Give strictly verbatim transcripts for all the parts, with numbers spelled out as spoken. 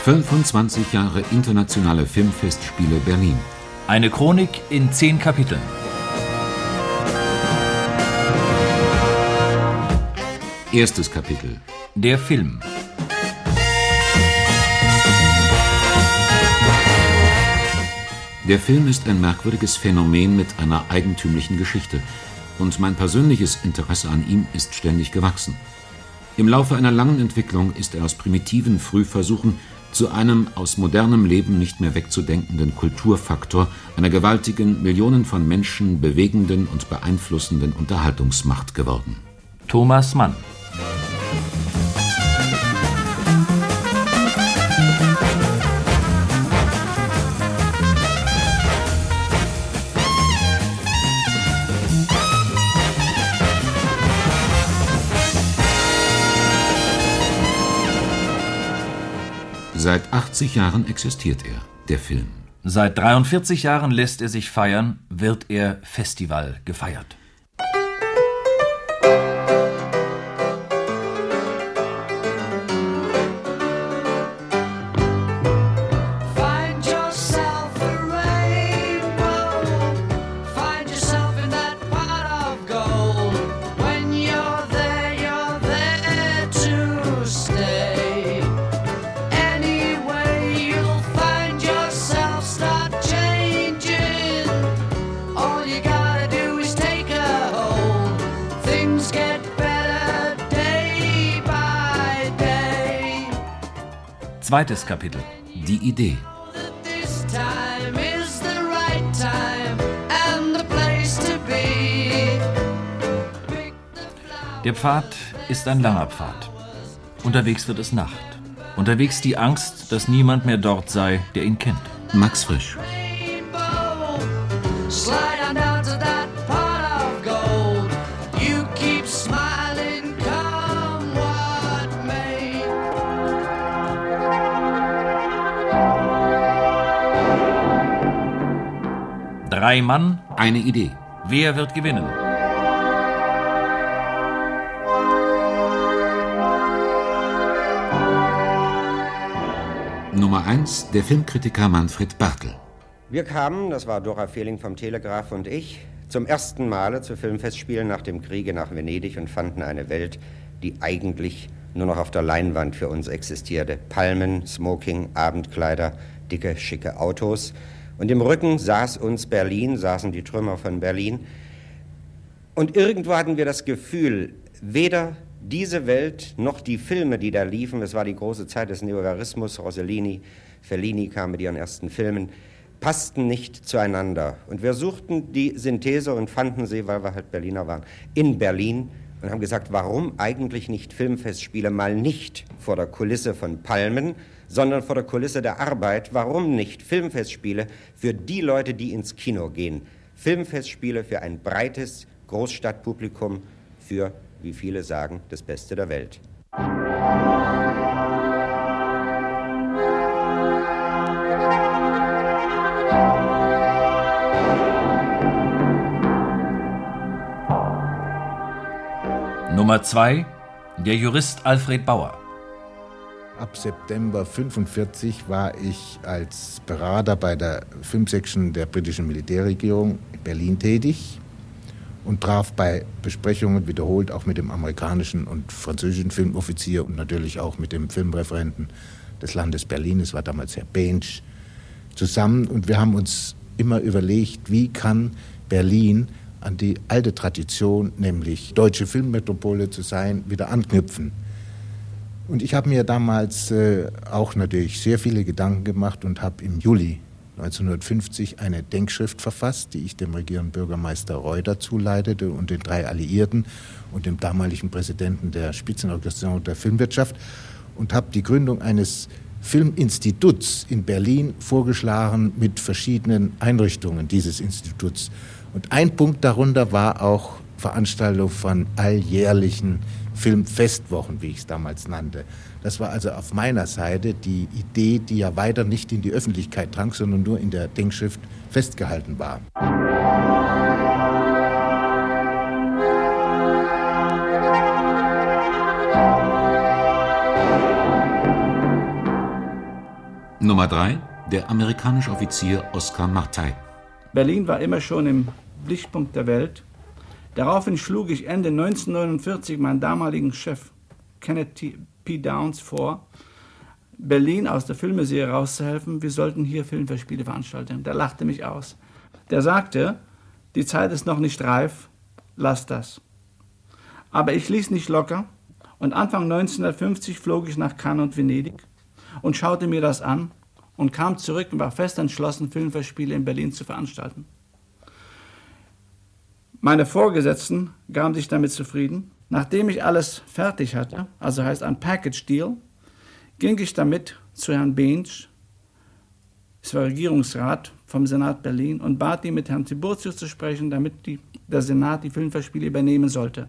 fünfundzwanzig Jahre Internationale Filmfestspiele Berlin. Eine Chronik in zehn Kapiteln. Erstes Kapitel. Der Film. Der Film ist ein merkwürdiges Phänomen mit einer eigentümlichen Geschichte. Und mein persönliches Interesse an ihm ist ständig gewachsen. Im Laufe einer langen Entwicklung ist er aus primitiven Frühversuchen zu einem aus modernem Leben nicht mehr wegzudenkenden Kulturfaktor, einer gewaltigen, Millionen von Menschen bewegenden und beeinflussenden Unterhaltungsmacht geworden. Thomas Mann. Seit achtzig Jahren existiert er, der Film. Seit dreiundvierzig Jahren lässt er sich feiern, wird er Festival gefeiert. Zweites Kapitel. Die Idee. Der Pfad ist ein langer Pfad. Unterwegs wird es Nacht. Unterwegs die Angst, dass niemand mehr dort sei, der ihn kennt. Max Frisch. Drei Mann, eine Idee. Wer wird gewinnen? Nummer eins, der Filmkritiker Manfred Bartel. Wir kamen, das war Dora Fehling vom Telegraph und ich, zum ersten Male zu Filmfestspielen nach dem Kriege nach Venedig und fanden eine Welt, die eigentlich nur noch auf der Leinwand für uns existierte. Palmen, Smoking, Abendkleider, dicke, schicke Autos. Und im Rücken saß uns Berlin, saßen die Trümmer von Berlin. Und irgendwo hatten wir das Gefühl, weder diese Welt noch die Filme, die da liefen, es war die große Zeit des Neogarismus, Rossellini, Fellini kam mit ihren ersten Filmen, passten nicht zueinander. Und wir suchten die Synthese und fanden sie, weil wir halt Berliner waren, in Berlin und haben gesagt, warum eigentlich nicht Filmfestspiele mal nicht vor der Kulisse von Palmen, sondern vor der Kulisse der Arbeit. Warum nicht Filmfestspiele für die Leute, die ins Kino gehen? Filmfestspiele für ein breites Großstadtpublikum, für, wie viele sagen, das Beste der Welt. Nummer zwei, der Jurist Alfred Bauer. Ab September fünfundvierzig war ich als Berater bei der Filmsection der britischen Militärregierung in Berlin tätig und traf bei Besprechungen wiederholt auch mit dem amerikanischen und französischen Filmoffizier und natürlich auch mit dem Filmreferenten des Landes Berlin, es war damals Herr Bensch, zusammen. Und wir haben uns immer überlegt, wie kann Berlin an die alte Tradition, nämlich deutsche Filmmetropole zu sein, wieder anknüpfen. Und ich habe mir damals äh, auch natürlich sehr viele Gedanken gemacht und habe im Juli neunzehnhundertfünfzig eine Denkschrift verfasst, die ich dem regierenden Bürgermeister Reuter zuleitete und den drei Alliierten und dem damaligen Präsidenten der Spitzenorganisation der Filmwirtschaft und habe die Gründung eines Filminstituts in Berlin vorgeschlagen mit verschiedenen Einrichtungen dieses Instituts. Und ein Punkt darunter war auch Veranstaltung von alljährlichen Filmfestwochen, wie ich es damals nannte. Das war also auf meiner Seite die Idee, die ja weiter nicht in die Öffentlichkeit drang, sondern nur in der Denkschrift festgehalten war. Nummer drei. Der amerikanische Offizier Oscar Martey. Berlin war immer schon im Blickpunkt der Welt. Daraufhin schlug ich Ende neunzehnhundertneunundvierzig meinen damaligen Chef Kenneth P. Downs vor, Berlin aus der Filmeserie rauszuhelfen. Wir sollten hier Filmfestspiele veranstalten. Der lachte mich aus. Der sagte, die Zeit ist noch nicht reif, lass das. Aber ich ließ nicht locker und Anfang neunzehnhundertfünfzig flog ich nach Cannes und Venedig und schaute mir das an und kam zurück und war fest entschlossen, Filmfestspiele in Berlin zu veranstalten. Meine Vorgesetzten gaben sich damit zufrieden. Nachdem ich alles fertig hatte, also heißt ein Package Deal, ging ich damit zu Herrn Bensch, es war Regierungsrat vom Senat Berlin, und bat ihn, mit Herrn Tiburtius zu sprechen, damit die, der Senat die Filmfestspiele übernehmen sollte.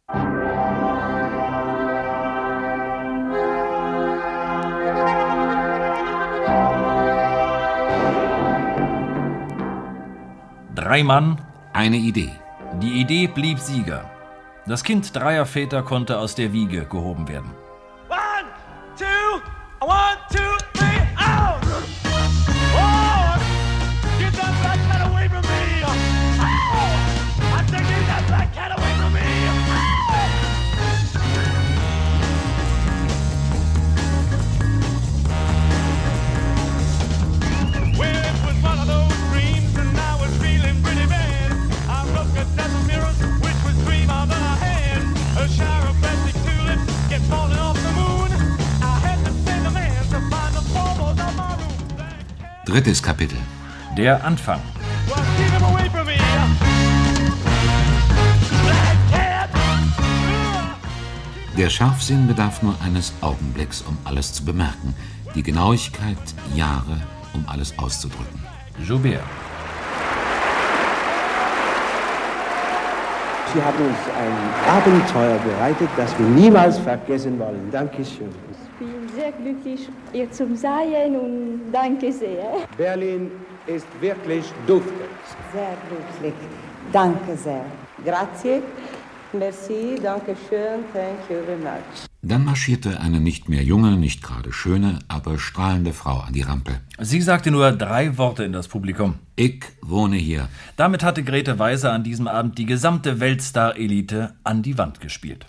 Drei Mann, eine Idee. Die Idee blieb Sieger. Das Kind dreier Väter konnte aus der Wiege gehoben werden. One, two, one, two, three, out! Oh! Get that black cat away from me! Oh! I said, get that black cat away from me! Oh! Well, it was one of those dreams, and I was feeling pretty bad. I looked at several mirrors, which was dream all that I had. A shower of plastic tulips get falling off the moon. I had to send a man to find the baubles of my room. Drittes Kapitel. Der Anfang. Well, keep him away from me. Black cat. Der Scharfsinn bedarf nur eines Augenblicks, um alles zu bemerken. Die Genauigkeit Jahre, um alles auszudrücken. Joubert. Sie haben uns ein Abenteuer bereitet, das wir niemals vergessen wollen. Dankeschön. Ich bin sehr glücklich, hier zu sein und danke sehr. Berlin ist wirklich duftend. Sehr glücklich. Danke sehr. Grazie. Merci. Danke schön. Thank you very much. Dann marschierte eine nicht mehr junge, nicht gerade schöne, aber strahlende Frau an die Rampe. Sie sagte nur drei Worte in das Publikum. Ich wohne hier. Damit hatte Grete Weiser an diesem Abend die gesamte Weltstar-Elite an die Wand gespielt.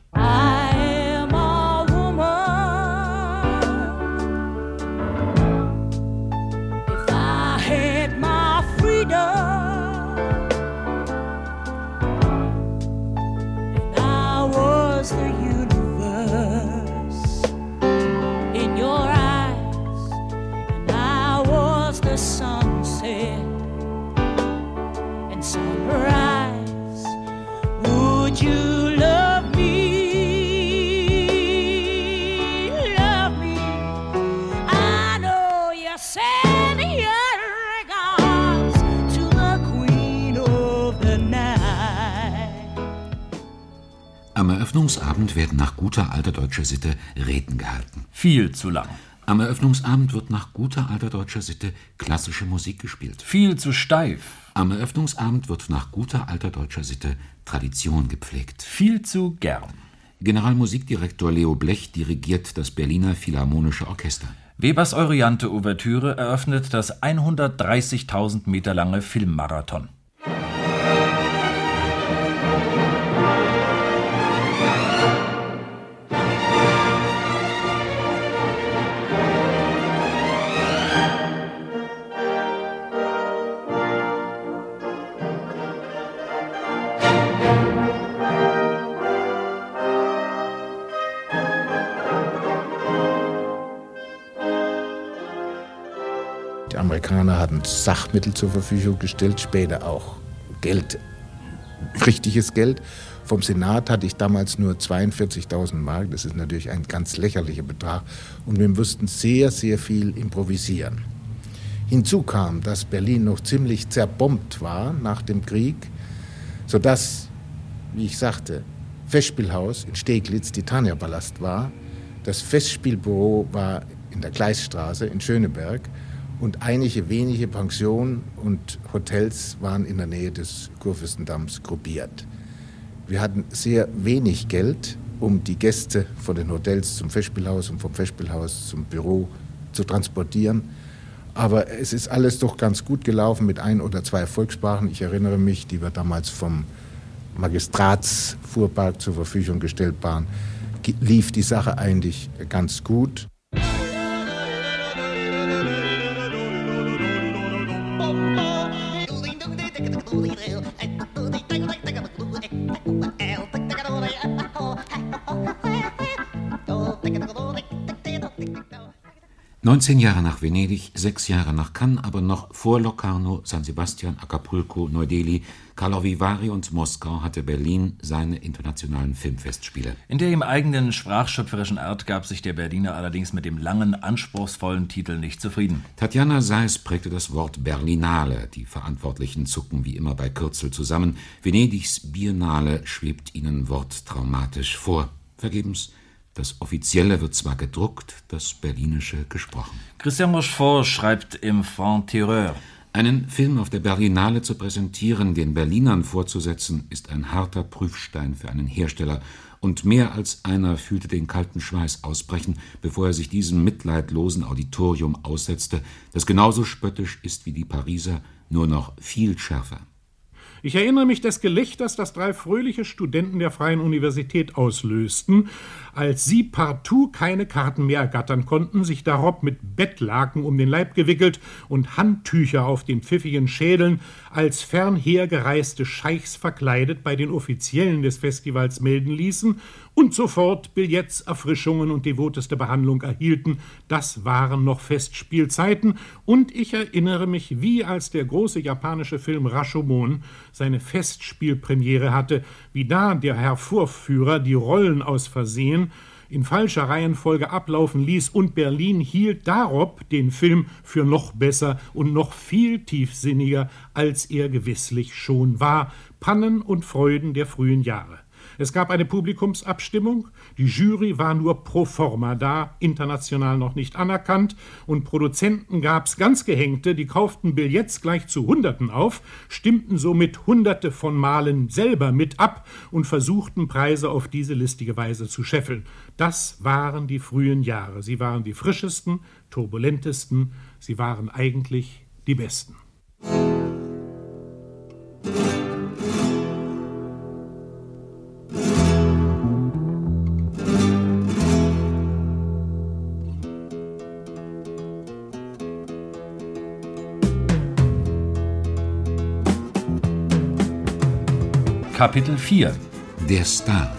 Am Eröffnungsabend werden nach guter alter deutscher Sitte Reden gehalten. Viel zu lang. Am Eröffnungsabend wird nach guter alter deutscher Sitte klassische Musik gespielt. Viel zu steif. Am Eröffnungsabend wird nach guter alter deutscher Sitte Tradition gepflegt. Viel zu gern. Generalmusikdirektor Leo Blech dirigiert das Berliner Philharmonische Orchester. Webers Euryanthe-Ouvertüre eröffnet das hundertdreißigtausend Meter lange Filmmarathon. Die Amerikaner hatten Sachmittel zur Verfügung gestellt, später auch Geld, richtiges Geld. Vom Senat hatte ich damals nur zweiundvierzigtausend Mark, das ist natürlich ein ganz lächerlicher Betrag. Und wir mussten sehr, sehr viel improvisieren. Hinzu kam, dass Berlin noch ziemlich zerbombt war nach dem Krieg, sodass, wie ich sagte, Festspielhaus in Steglitz, Titania-Palast war. Das Festspielbüro war in der Gleisstraße in Schöneberg. Und einige wenige Pensionen und Hotels waren in der Nähe des Kurfürstendamms gruppiert. Wir hatten sehr wenig Geld, um die Gäste von den Hotels zum Festspielhaus und vom Festspielhaus zum Büro zu transportieren. Aber es ist alles doch ganz gut gelaufen mit ein oder zwei Volkssprachen. Ich erinnere mich, die wir damals vom Magistratsfuhrpark zur Verfügung gestellt waren, lief die Sache eigentlich ganz gut. neunzehn Jahre nach Venedig, sechs Jahre nach Cannes, aber noch vor Locarno, San Sebastian, Acapulco, Neu-Delhi, Karlovy Vary und Moskau hatte Berlin seine internationalen Filmfestspiele. In der ihm eigenen sprachschöpferischen Art gab sich der Berliner allerdings mit dem langen, anspruchsvollen Titel nicht zufrieden. Tatjana Sais prägte das Wort Berlinale. Die Verantwortlichen zucken wie immer bei Kürzel zusammen. Venedigs Biennale schwebt ihnen worttraumatisch vor. Vergebens. Das Offizielle wird zwar gedruckt, das Berlinische gesprochen. Christian Rochefort schreibt im Franc-Tireur: Einen Film auf der Berlinale zu präsentieren, den Berlinern vorzusetzen, ist ein harter Prüfstein für einen Hersteller. Und mehr als einer fühlte den kalten Schweiß ausbrechen, bevor er sich diesem mitleidlosen Auditorium aussetzte, das genauso spöttisch ist wie die Pariser, nur noch viel schärfer. Ich erinnere mich des Gelächters, das drei fröhliche Studenten der Freien Universität auslösten, als sie partout keine Karten mehr ergattern konnten, sich darob mit Bettlaken um den Leib gewickelt und Handtücher auf den pfiffigen Schädeln als fernhergereiste Scheichs verkleidet bei den Offiziellen des Festivals melden ließen und sofort Billets, Erfrischungen und devoteste Behandlung erhielten. Das waren noch Festspielzeiten, und ich erinnere mich, wie als der große japanische Film Rashomon seine Festspielpremiere hatte, wie da der Herr Vorführer die Rollen aus Versehen in falscher Reihenfolge ablaufen ließ, und Berlin hielt darob den Film für noch besser und noch viel tiefsinniger, als er gewisslich schon war. Pannen und Freuden der frühen Jahre. Es gab eine Publikumsabstimmung, die Jury war nur pro forma da, international noch nicht anerkannt, und Produzenten gab's ganz Gehängte, die kauften Billets gleich zu Hunderten auf, stimmten somit Hunderte von Malen selber mit ab und versuchten, Preise auf diese listige Weise zu scheffeln. Das waren die frühen Jahre. Sie waren die frischesten, turbulentesten, sie waren eigentlich die besten. Kapitel vier. Der Star.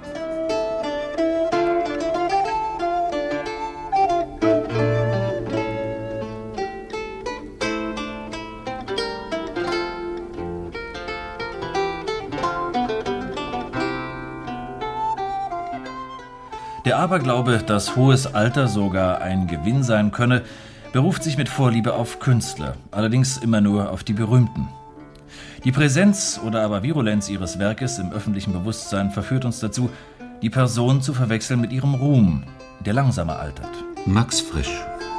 Der Aberglaube, dass hohes Alter sogar ein Gewinn sein könne, beruft sich mit Vorliebe auf Künstler, allerdings immer nur auf die Berühmten. Die Präsenz oder aber Virulenz ihres Werkes im öffentlichen Bewusstsein verführt uns dazu, die Person zu verwechseln mit ihrem Ruhm, der langsamer altert. Max Frisch.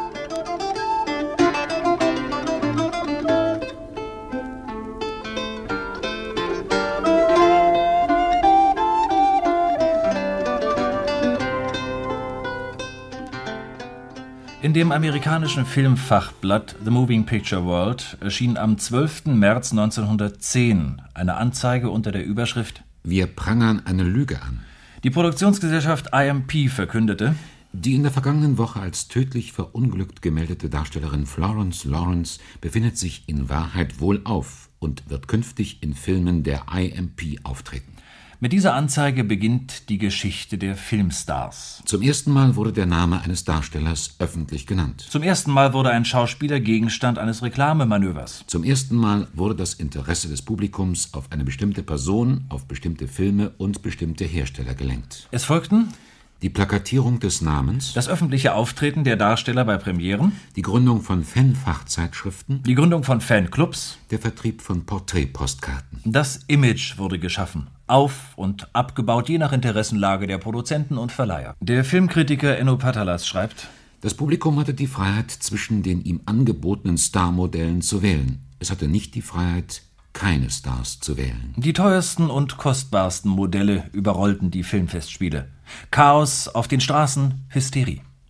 In dem amerikanischen Filmfachblatt The Moving Picture World erschien am zwölften März neunzehnhundertzehn eine Anzeige unter der Überschrift Wir prangern eine Lüge an. Die Produktionsgesellschaft I M P verkündete: Die in der vergangenen Woche als tödlich verunglückt gemeldete Darstellerin Florence Lawrence befindet sich in Wahrheit wohlauf und wird künftig in Filmen der I M P auftreten. Mit dieser Anzeige beginnt die Geschichte der Filmstars. Zum ersten Mal wurde der Name eines Darstellers öffentlich genannt. Zum ersten Mal wurde ein Schauspieler Gegenstand eines Reklamemanövers. Zum ersten Mal wurde das Interesse des Publikums auf eine bestimmte Person, auf bestimmte Filme und bestimmte Hersteller gelenkt. Es folgten die Plakatierung des Namens, das öffentliche Auftreten der Darsteller bei Premieren, die Gründung von Fanfachzeitschriften, die Gründung von Fanclubs, der Vertrieb von Porträtpostkarten. Das Image wurde geschaffen, auf- und abgebaut, je nach Interessenlage der Produzenten und Verleiher. Der Filmkritiker Enno Patalas schreibt: Das Publikum hatte die Freiheit, zwischen den ihm angebotenen Starmodellen zu wählen. Es hatte nicht die Freiheit, keine Stars zu wählen. Die teuersten und kostbarsten Modelle überrollten die Filmfestspiele. Chaos auf den Straßen, Hysterie.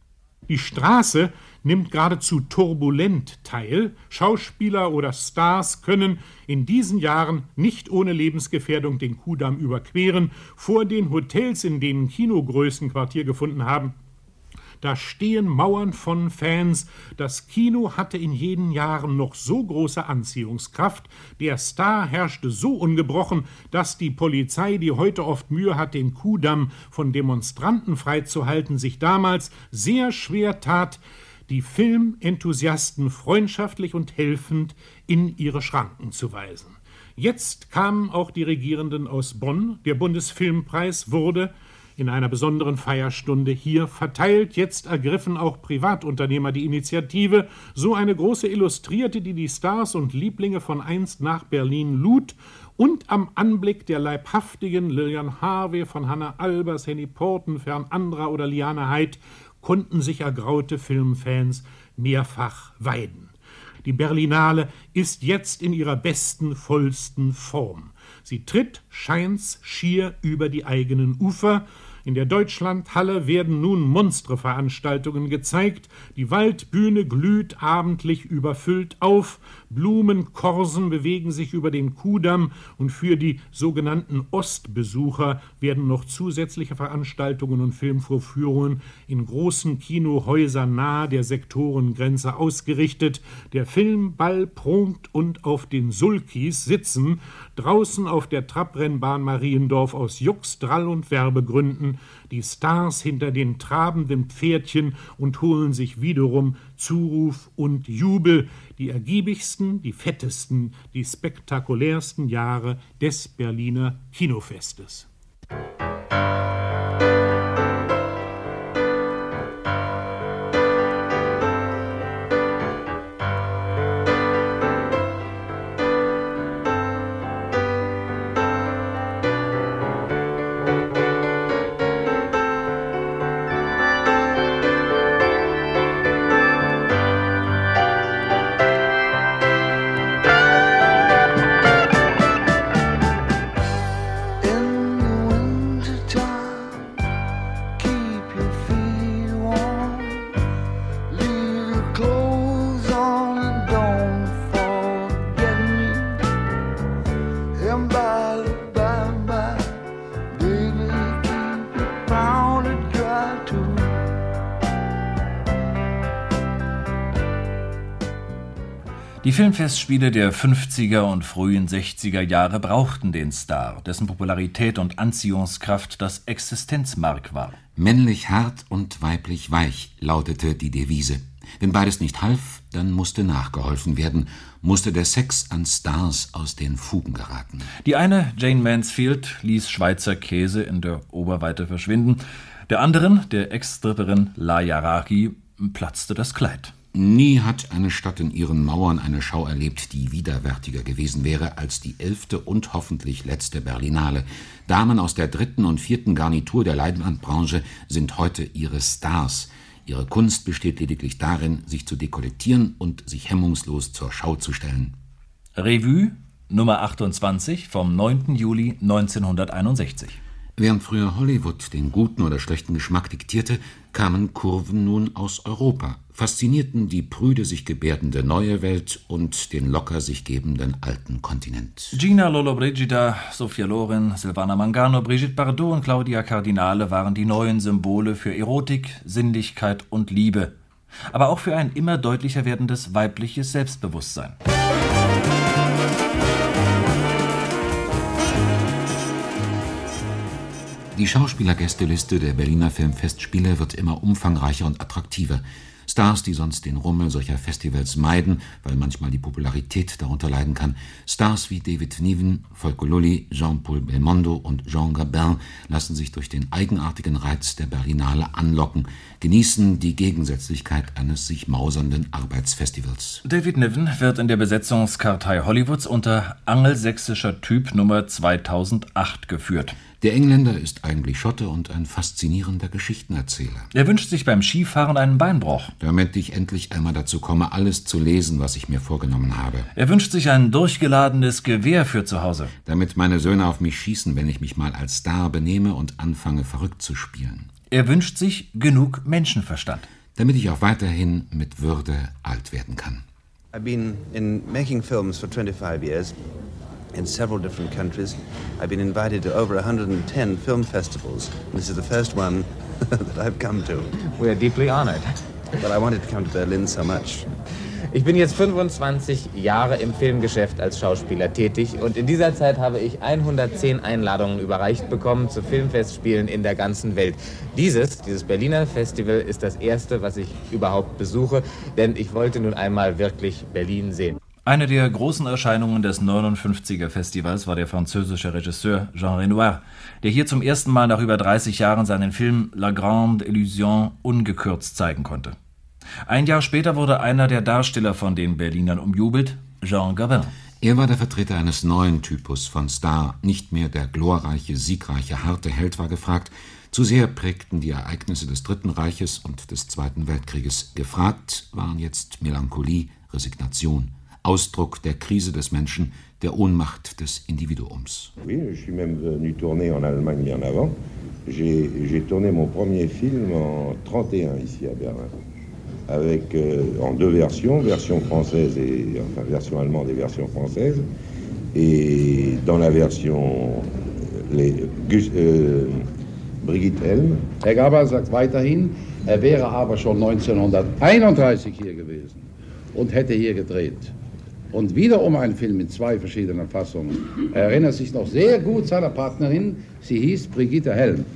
Die Straße nimmt geradezu turbulent teil. Schauspieler oder Stars können in diesen Jahren nicht ohne Lebensgefährdung den Kudamm überqueren. Vor den Hotels, in denen Kinogrößen Quartier gefunden haben, da stehen Mauern von Fans. Das Kino hatte in jenen Jahren noch so große Anziehungskraft. Der Star herrschte so ungebrochen, dass die Polizei, die heute oft Mühe hat, den Kudamm von Demonstranten freizuhalten, sich damals sehr schwer tat, die Filmenthusiasten freundschaftlich und helfend in ihre Schranken zu weisen. Jetzt kamen auch die Regierenden aus Bonn. Der Bundesfilmpreis wurde in einer besonderen Feierstunde hier verteilt. Jetzt ergriffen auch Privatunternehmer die Initiative. So eine große Illustrierte, die die Stars und Lieblinge von einst nach Berlin lud. Und am Anblick der leibhaftigen Lillian Harvey, von Hannah Albers, Henny Porten, Fern Andra oder Liane Heid konnten sich ergraute Filmfans mehrfach weiden. Die Berlinale ist jetzt in ihrer besten, vollsten Form. Sie tritt, scheint's, schier über die eigenen Ufer. In der Deutschlandhalle werden nun Monstreveranstaltungen gezeigt. Die Waldbühne glüht abendlich überfüllt auf. Blumenkorsen bewegen sich über den Kudamm und für die sogenannten Ostbesucher werden noch zusätzliche Veranstaltungen und Filmvorführungen in großen Kinohäusern nahe der Sektorengrenze ausgerichtet. Der Filmball prunkt und auf den Sulkis sitzen draußen auf der Trabrennbahn Mariendorf aus Jux, Drall und Werbegründen die Stars hinter den trabenden Pferdchen und holen sich wiederum Zuruf und Jubel. Die ergiebigsten, die fettesten, die spektakulärsten Jahre des Berliner Kinofestes. Die Filmfestspiele der fünfziger und frühen sechziger Jahre brauchten den Star, dessen Popularität und Anziehungskraft das Existenzmark war. Männlich hart und weiblich weich lautete die Devise. Wenn beides nicht half, dann musste nachgeholfen werden, musste der Sex an Stars aus den Fugen geraten. Die eine, Jane Mansfield, ließ Schweizer Käse in der Oberweite verschwinden. Der anderen, der Ex-Stripperin La Yaraki, platzte das Kleid. Nie hat eine Stadt in ihren Mauern eine Schau erlebt, die widerwärtiger gewesen wäre als die elfte und hoffentlich letzte Berlinale. Damen aus der dritten und vierten Garnitur der Leinwandbranche sind heute ihre Stars. Ihre Kunst besteht lediglich darin, sich zu dekollettieren und sich hemmungslos zur Schau zu stellen. Revue Nummer achtundzwanzig vom neunten Juli neunzehnhunderteinundsechzig. Während früher Hollywood den guten oder schlechten Geschmack diktierte, kamen Kurven nun aus Europa, faszinierten die prüde sich gebärdende neue Welt und den locker sich gebenden alten Kontinent. Gina Lollobrigida, Sophia Loren, Silvana Mangano, Brigitte Bardot und Claudia Cardinale waren die neuen Symbole für Erotik, Sinnlichkeit und Liebe, aber auch für ein immer deutlicher werdendes weibliches Selbstbewusstsein. Die Schauspielergästeliste der Berliner Filmfestspiele wird immer umfangreicher und attraktiver. Stars, die sonst den Rummel solcher Festivals meiden, weil manchmal die Popularität darunter leiden kann. Stars wie David Niven, Volker Lully, Jean-Paul Belmondo und Jean Gabin lassen sich durch den eigenartigen Reiz der Berlinale anlocken, genießen die Gegensätzlichkeit eines sich mausernden Arbeitsfestivals. David Niven wird in der Besetzungskartei Hollywoods unter angelsächsischer Typ Nummer zweitausendacht geführt. Der Engländer ist eigentlich Schotte und ein faszinierender Geschichtenerzähler. Er wünscht sich beim Skifahren einen Beinbruch. Damit ich endlich einmal dazu komme, alles zu lesen, was ich mir vorgenommen habe. Er wünscht sich ein durchgeladenes Gewehr für zu Hause. Damit meine Söhne auf mich schießen, wenn ich mich mal als Star benehme und anfange, verrückt zu spielen. Er wünscht sich genug Menschenverstand. damit ich auch weiterhin mit Würde alt werden kann. I've been in making films for twenty-five years in several different countries. I've been invited to over one hundred ten film festivals. This is the first one that I've come to. We are deeply honored. But I wanted to come to Berlin so much. Ich bin jetzt fünfundzwanzig Jahre im Filmgeschäft als Schauspieler tätig und in dieser Zeit habe ich hundertzehn Einladungen überreicht bekommen zu Filmfestspielen in der ganzen Welt. Dieses, dieses Berliner Festival ist das erste, was ich überhaupt besuche, denn ich wollte nun einmal wirklich Berlin sehen. Eine der großen Erscheinungen des neunundfünfziger Festivals war der französische Regisseur Jean Renoir, der hier zum ersten Mal nach über dreißig Jahren seinen Film La Grande Illusion ungekürzt zeigen konnte. Ein Jahr später wurde einer der Darsteller von den Berlinern umjubelt, Jean Gabin. Er war der Vertreter eines neuen Typus von Star. Nicht mehr der glorreiche, siegreiche, harte Held war gefragt. Zu sehr prägten die Ereignisse des Dritten Reiches und des Zweiten Weltkrieges. Gefragt waren jetzt Melancholie, Resignation, Ausdruck der Krise des Menschen, der Ohnmacht des Individuums. Oui, je suis même venu tourner en Allemagne bien avant. J'ai, j'ai tourné mon premier film en trente et un ici à Berlin. Avec, euh, en deux versions, version française et, enfin, version allemande et version française. Et dans la version, les, euh, Brigitte Helm. Herr Gabin sagt weiterhin, er wäre aber schon neunzehnhunderteinunddreißig hier gewesen und hätte hier gedreht. Und wiederum ein Film in zwei verschiedenen Fassungen. Er erinnert sich noch sehr gut seiner Partnerin, sie hieß Brigitte Helm.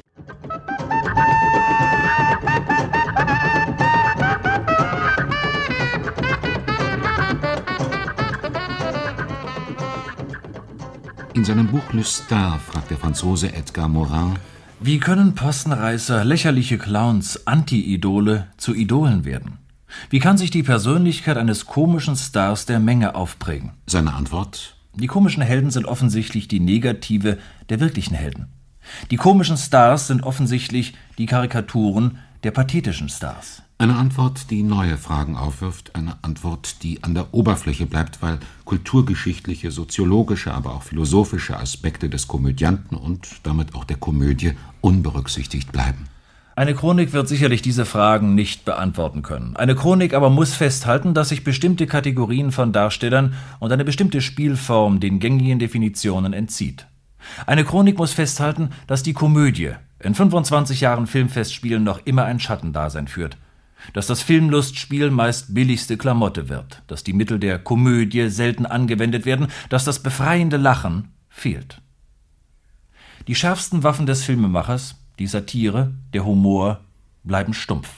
In seinem Buch Le Star fragt der Franzose Edgar Morin: Wie können Postenreißer, lächerliche Clowns, Anti-Idole zu Idolen werden? Wie kann sich die Persönlichkeit eines komischen Stars der Menge aufprägen? Seine Antwort: Die komischen Helden sind offensichtlich die Negative der wirklichen Helden. Die komischen Stars sind offensichtlich die Karikaturen der pathetischen Stars. Eine Antwort, die neue Fragen aufwirft, eine Antwort, die an der Oberfläche bleibt, weil kulturgeschichtliche, soziologische, aber auch philosophische Aspekte des Komödianten und damit auch der Komödie unberücksichtigt bleiben. Eine Chronik wird sicherlich diese Fragen nicht beantworten können. Eine Chronik aber muss festhalten, dass sich bestimmte Kategorien von Darstellern und eine bestimmte Spielform den gängigen Definitionen entzieht. Eine Chronik muss festhalten, dass die Komödie in fünfundzwanzig Jahren Filmfestspielen noch immer ein Schattendasein führt, dass das Filmlustspiel meist billigste Klamotte wird, dass die Mittel der Komödie selten angewendet werden, dass das befreiende Lachen fehlt. Die schärfsten Waffen des Filmemachers, die Satire, der Humor, bleiben stumpf.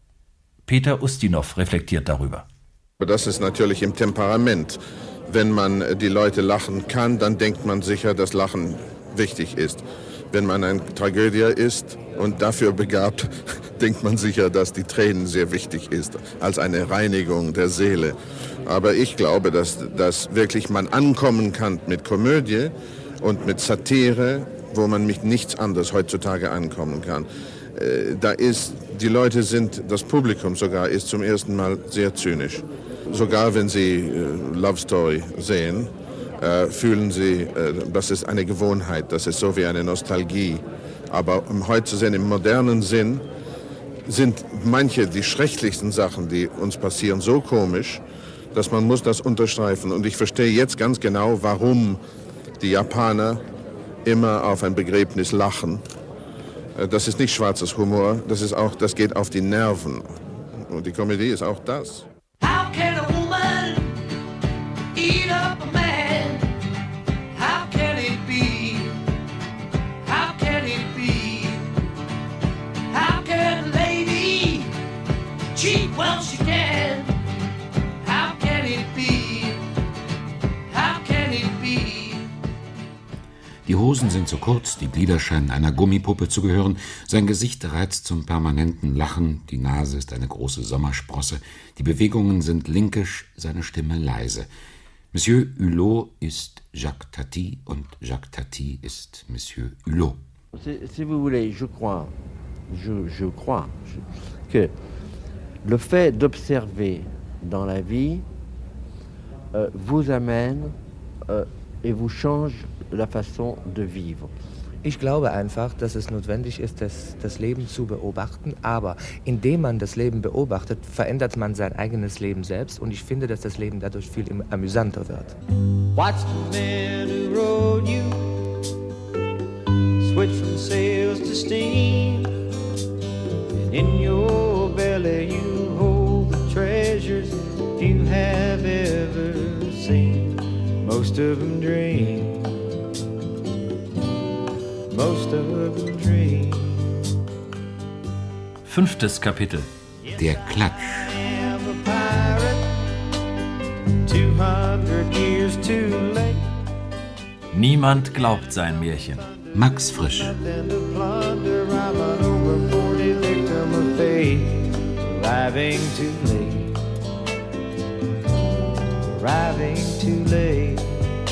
Peter Ustinov reflektiert darüber. Das ist natürlich im Temperament. Wenn man die Leute lachen kann, dann denkt man sicher, dass Lachen wichtig ist. Wenn man eine Tragödie ist und dafür begabt, denkt man sicher, dass die Tränen sehr wichtig ist, als eine Reinigung der Seele. Aber ich glaube, dass, dass wirklich man ankommen kann mit Komödie und mit Satire, wo man mit nichts anderes heutzutage ankommen kann. Äh, da ist, die Leute sind, das Publikum sogar ist zum ersten Mal sehr zynisch. Sogar wenn sie äh, Love Story sehen, äh, fühlen sie, äh, das ist eine Gewohnheit, das ist so wie eine Nostalgie. Aber um heute zu sehen, im modernen Sinn, sind manche die schrecklichsten Sachen, die uns passieren, so komisch, dass man muss das unterstreichen. Und ich verstehe jetzt ganz genau, warum die Japaner immer auf ein Begräbnis lachen. Das ist nicht schwarzes Humor, das ist auch, das geht auf die Nerven. Und die Komödie ist auch das. How can a woman eat up a man? How can it be? How can it be? How can a lady cheat while she can? How can it be? How can it be? Die Hosen sind zu kurz, die Glieder scheinen einer Gummipuppe zu gehören, sein Gesicht reizt zum permanenten Lachen, die Nase ist eine große Sommersprosse, die Bewegungen sind linkisch, seine Stimme leise. Monsieur Hulot ist Jacques Tati und Jacques Tati ist Monsieur Hulot. Si, si vous voulez, je crois, je, je crois que le fait d'observer dans la vie euh, vous amène euh, et vous change la façon de vivre. Ich glaube einfach, dass es notwendig ist, das, das Leben zu beobachten, aber indem man das Leben beobachtet, verändert man sein eigenes Leben selbst und ich finde, dass das Leben dadurch viel amüsanter wird. Watch the man who rode you switch from sails to steam, and in your belly you hold the treasures you have ever seen. Most of them dream, most of them dream. Fünftes Kapitel. Der Klatsch. two hundred years too late. Niemand glaubt sein Märchen. Max Frisch. Nothing to plunder. I'm an over forty victim of fate. Arriving too late. Arriving too late.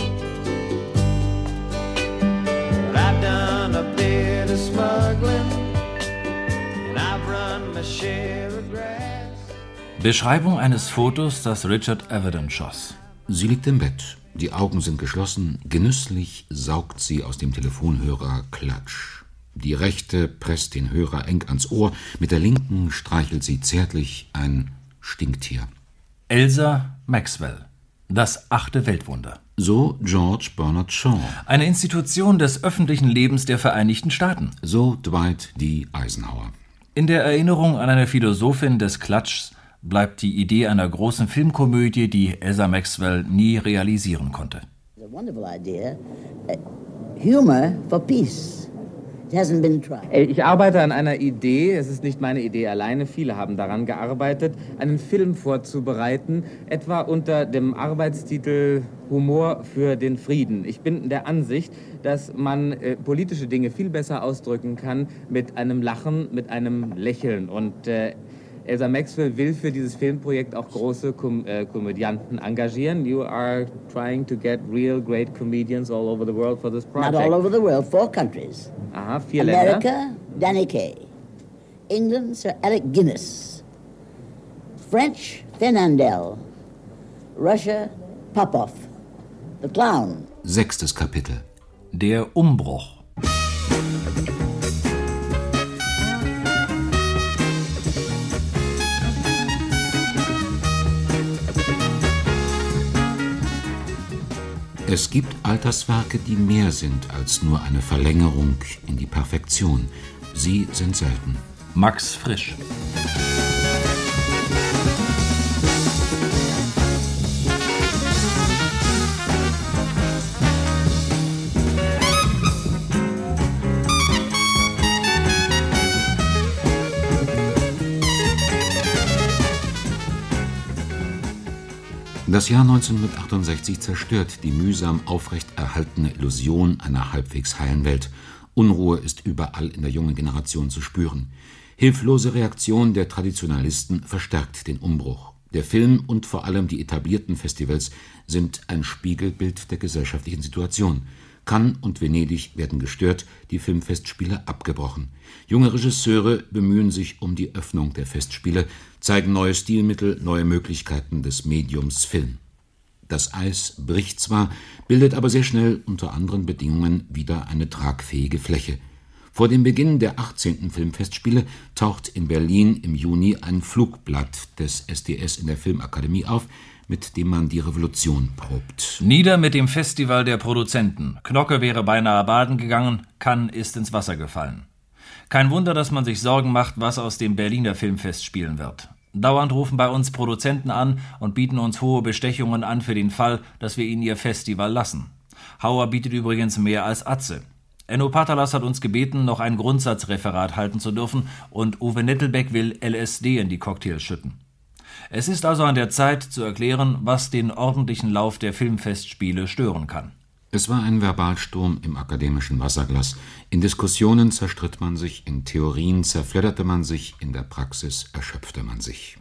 But I've done a bit of smuggling, and I've run my share of grass. Beschreibung eines Fotos, das Richard Avedon schoss. Sie liegt im Bett. Die Augen sind geschlossen. Genüsslich saugt sie aus dem Telefonhörer Klatsch. Die rechte presst den Hörer eng ans Ohr. Mit der linken streichelt sie zärtlich ein Stinktier. Elsa Maxwell. Das achte Weltwunder. So George Bernard Shaw. Eine Institution des öffentlichen Lebens der Vereinigten Staaten. So Dwight D. Eisenhower. In der Erinnerung an eine Philosophin des Klatschs bleibt die Idee einer großen Filmkomödie, die Elsa Maxwell nie realisieren konnte. It's a wonderful idea. Uh, humor for peace. It hasn't been tried. Ich arbeite an einer Idee, es ist nicht meine Idee alleine, viele haben daran gearbeitet, einen Film vorzubereiten, etwa unter dem Arbeitstitel Humor für den Frieden. Ich bin der Ansicht, dass man äh, politische Dinge viel besser ausdrücken kann mit einem Lachen, mit einem Lächeln und äh, Elsa Maxwell will für dieses Filmprojekt auch große Kom äh, Komödianten engagieren. You are trying to get real great comedians all over the world for this project. Not all over the world, four countries. Aha, vier America, Länder. Danny Kaye. England, Sir Alec Guinness. French, Fernandel. Russia, Popov. The Clown. Sechstes Kapitel. Der Umbruch. Es gibt Alterswerke, die mehr sind als nur eine Verlängerung in die Perfektion. Sie sind selten. Max Frisch. Das Jahr neunzehnhundertachtundsechzig zerstört die mühsam aufrechterhaltene Illusion einer halbwegs heilen Welt. Unruhe ist überall in der jungen Generation zu spüren. Hilflose Reaktion der Traditionalisten verstärkt den Umbruch. Der Film und vor allem die etablierten Festivals sind ein Spiegelbild der gesellschaftlichen Situation. Cannes und Venedig werden gestört, die Filmfestspiele abgebrochen. Junge Regisseure bemühen sich um die Öffnung der Festspiele, zeigen neue Stilmittel, neue Möglichkeiten des Mediums Film. Das Eis bricht zwar, bildet aber sehr schnell unter anderen Bedingungen wieder eine tragfähige Fläche. Vor dem Beginn der achtzehnten Filmfestspiele taucht in Berlin im Juni ein Flugblatt des S D S in der Filmakademie auf, mit dem man die Revolution probt. Nieder mit dem Festival der Produzenten. Knocke wäre beinahe baden gegangen, Cannes ist ins Wasser gefallen. Kein Wunder, dass man sich Sorgen macht, was aus dem Berliner Filmfest spielen wird. Dauernd rufen bei uns Produzenten an und bieten uns hohe Bestechungen an für den Fall, dass wir ihnen ihr Festival lassen. Hauer bietet übrigens mehr als Atze. Enno Patalas hat uns gebeten, noch ein Grundsatzreferat halten zu dürfen und Uwe Nettelbeck will L S D in die Cocktails schütten. Es ist also an der Zeit zu erklären, was den ordentlichen Lauf der Filmfestspiele stören kann. Es war ein Verbalsturm im akademischen Wasserglas. In Diskussionen zerstritt man sich, in Theorien zerfledderte man sich, in der Praxis erschöpfte man sich.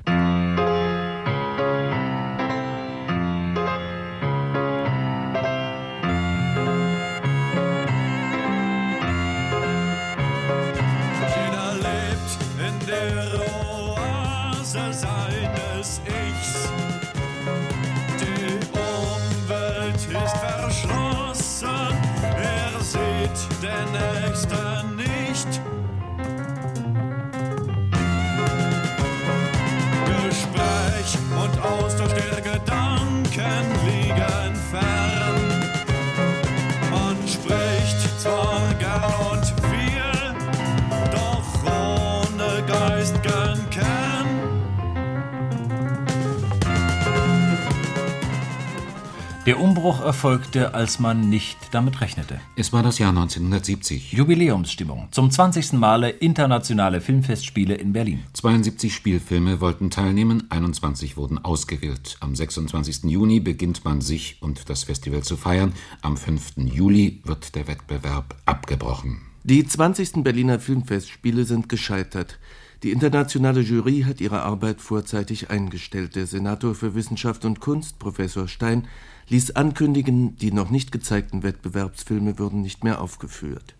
Jeder lebt in der Oase seines Ichs. Die Umwelt ist verschlossen, er sieht den Der Umbruch erfolgte, als man nicht damit rechnete. Es war das Jahr neunzehnhundertsiebzig. Jubiläumsstimmung. Zum zwanzigsten Male internationale Filmfestspiele in Berlin. zweiundsiebzig Spielfilme wollten teilnehmen, einundzwanzig wurden ausgewählt. Am sechsundzwanzigsten Juni beginnt man sich und das Festival zu feiern. Am fünften Juli wird der Wettbewerb abgebrochen. Die zwanzigsten Berliner Filmfestspiele sind gescheitert. Die internationale Jury hat ihre Arbeit vorzeitig eingestellt. Der Senator für Wissenschaft und Kunst, Professor Stein, ließ ankündigen, die noch nicht gezeigten Wettbewerbsfilme würden nicht mehr aufgeführt.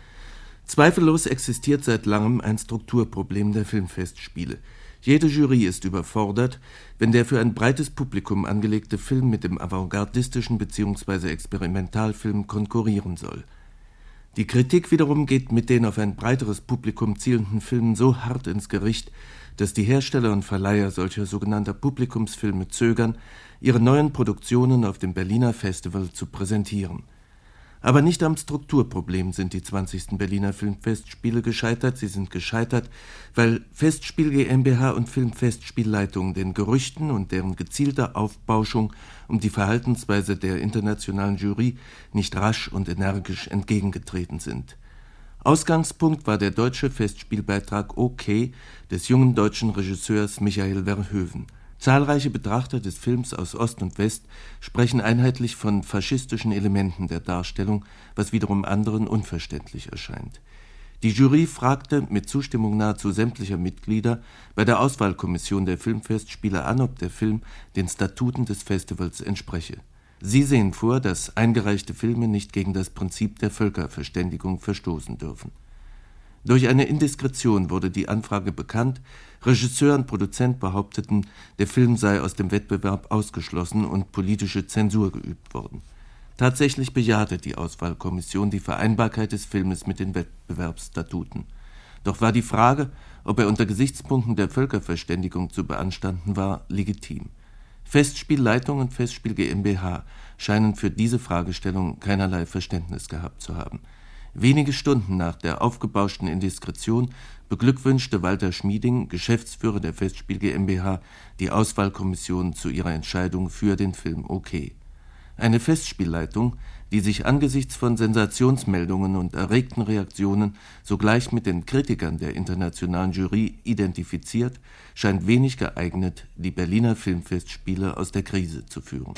Zweifellos existiert seit langem ein Strukturproblem der Filmfestspiele. Jede Jury ist überfordert, wenn der für ein breites Publikum angelegte Film mit dem avantgardistischen bzw. Experimentalfilm konkurrieren soll. Die Kritik wiederum geht mit den auf ein breiteres Publikum zielenden Filmen so hart ins Gericht, dass die Hersteller und Verleiher solcher sogenannter Publikumsfilme zögern, ihre neuen Produktionen auf dem Berliner Festival zu präsentieren. Aber nicht am Strukturproblem sind die zwanzigsten Berliner Filmfestspiele gescheitert. Sie sind gescheitert, weil Festspiel GmbH und Filmfestspielleitung den Gerüchten und deren gezielter Aufbauschung um die Verhaltensweise der internationalen Jury nicht rasch und energisch entgegengetreten sind. Ausgangspunkt war der deutsche Festspielbeitrag OK des jungen deutschen Regisseurs Michael Verhoeven. Zahlreiche Betrachter des Films aus Ost und West sprechen einheitlich von faschistischen Elementen der Darstellung, was wiederum anderen unverständlich erscheint. Die Jury fragte mit Zustimmung nahezu sämtlicher Mitglieder bei der Auswahlkommission der Filmfestspiele an, ob der Film den Statuten des Festivals entspreche. Sie sehen vor, dass eingereichte Filme nicht gegen das Prinzip der Völkerverständigung verstoßen dürfen. Durch eine Indiskretion wurde die Anfrage bekannt, Regisseur und Produzent behaupteten, der Film sei aus dem Wettbewerb ausgeschlossen und politische Zensur geübt worden. Tatsächlich bejahte die Auswahlkommission die Vereinbarkeit des Filmes mit den Wettbewerbsstatuten. Doch war die Frage, ob er unter Gesichtspunkten der Völkerverständigung zu beanstanden war, legitim. Festspielleitung und Festspiel GmbH scheinen für diese Fragestellung keinerlei Verständnis gehabt zu haben. Wenige Stunden nach der aufgebauschten Indiskretion beglückwünschte Walter Schmieding, Geschäftsführer der Festspiel GmbH, die Auswahlkommission zu ihrer Entscheidung für den Film OK. Eine Festspielleitung, die sich angesichts von Sensationsmeldungen und erregten Reaktionen sogleich mit den Kritikern der internationalen Jury identifiziert, scheint wenig geeignet, die Berliner Filmfestspiele aus der Krise zu führen.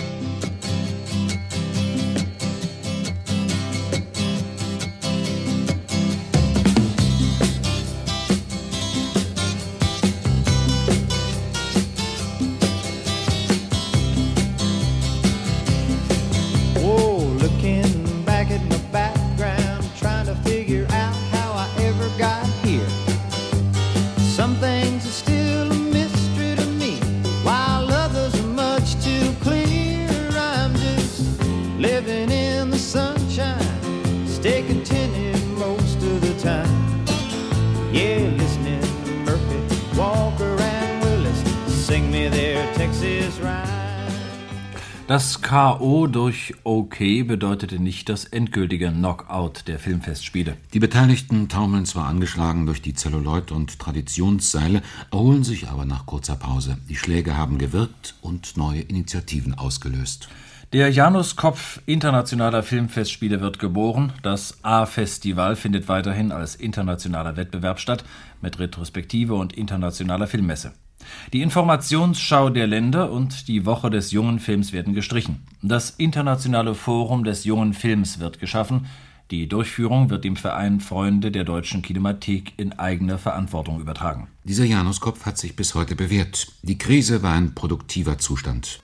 Das K O durch OK bedeutete nicht das endgültige Knockout der Filmfestspiele. Die Beteiligten taumeln zwar angeschlagen durch die Zelluloid- und Traditionsseile, erholen sich aber nach kurzer Pause. Die Schläge haben gewirkt und neue Initiativen ausgelöst. Der Januskopf internationaler Filmfestspiele wird geboren. Das A-Festival findet weiterhin als internationaler Wettbewerb statt, mit Retrospektive und internationaler Filmmesse. Die Informationsschau der Länder und die Woche des jungen Films werden gestrichen. Das internationale Forum des jungen Films wird geschaffen. Die Durchführung wird dem Verein Freunde der Deutschen Kinemathek in eigener Verantwortung übertragen. Dieser Januskopf hat sich bis heute bewährt. Die Krise war ein produktiver Zustand.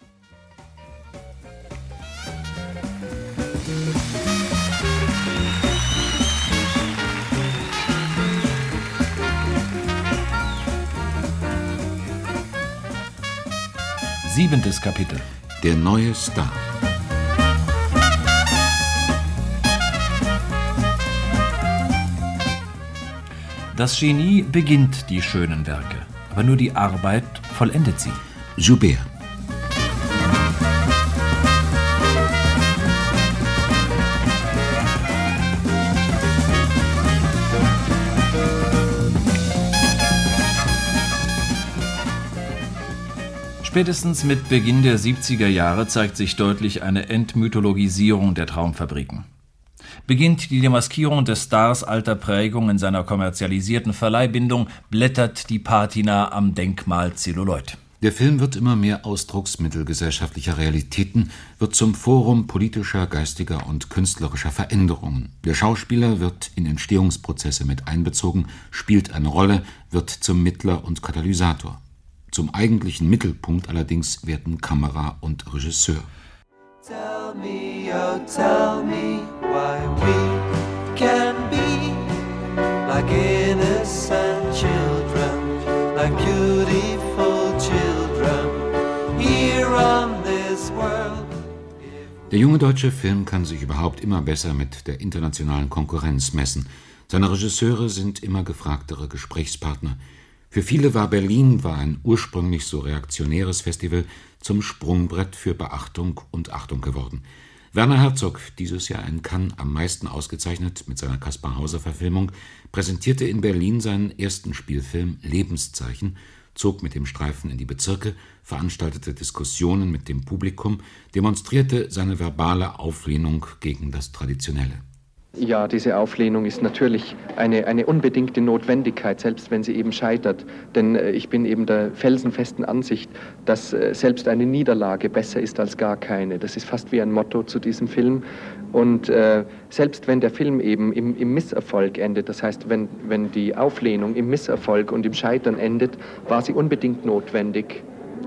Siebentes Kapitel. Der neue Star. Das Genie beginnt die schönen Werke, aber nur die Arbeit vollendet sie. Joubert. Spätestens mit Beginn der siebziger Jahre zeigt sich deutlich eine Entmythologisierung der Traumfabriken. Beginnt die Demaskierung des Stars alter Prägung in seiner kommerzialisierten Verleihbindung, blättert die Patina am Denkmal Zelluloid. Der Film wird immer mehr Ausdrucksmittel gesellschaftlicher Realitäten, wird zum Forum politischer, geistiger und künstlerischer Veränderungen. Der Schauspieler wird in Entstehungsprozesse mit einbezogen, spielt eine Rolle, wird zum Mittler und Katalysator. Zum eigentlichen Mittelpunkt allerdings werden Kamera und Regisseur. Tell me, oh tell me why we can be like innocent children, like beautiful children here on this world. Der junge deutsche Film kann sich überhaupt immer besser mit der internationalen Konkurrenz messen. Seine Regisseure sind immer gefragtere Gesprächspartner. Für viele war Berlin, war ein ursprünglich so reaktionäres Festival, zum Sprungbrett für Beachtung und Achtung geworden. Werner Herzog, dieses Jahr in Cannes am meisten ausgezeichnet mit seiner Kaspar-Hauser-Verfilmung, präsentierte in Berlin seinen ersten Spielfilm Lebenszeichen, zog mit dem Streifen in die Bezirke, veranstaltete Diskussionen mit dem Publikum, demonstrierte seine verbale Auflehnung gegen das Traditionelle. Ja, diese Auflehnung ist natürlich eine, eine unbedingte Notwendigkeit, selbst wenn sie eben scheitert. Denn äh, ich bin eben der felsenfesten Ansicht, dass äh, selbst eine Niederlage besser ist als gar keine. Das ist fast wie ein Motto zu diesem Film. Und äh, selbst wenn der Film eben im, im Misserfolg endet, das heißt, wenn, wenn die Auflehnung im Misserfolg und im Scheitern endet, war sie unbedingt notwendig.